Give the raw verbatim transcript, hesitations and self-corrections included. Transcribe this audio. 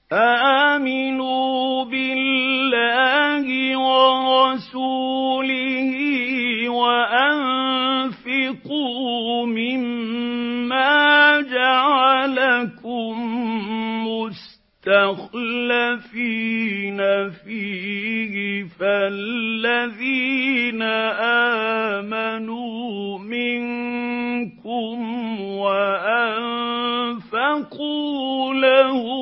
آمنوا بالله ورسوله وأنفقوا مما جعلكم مستخلفين فيه فالذين آمنوا منكم وأنفقوا لهم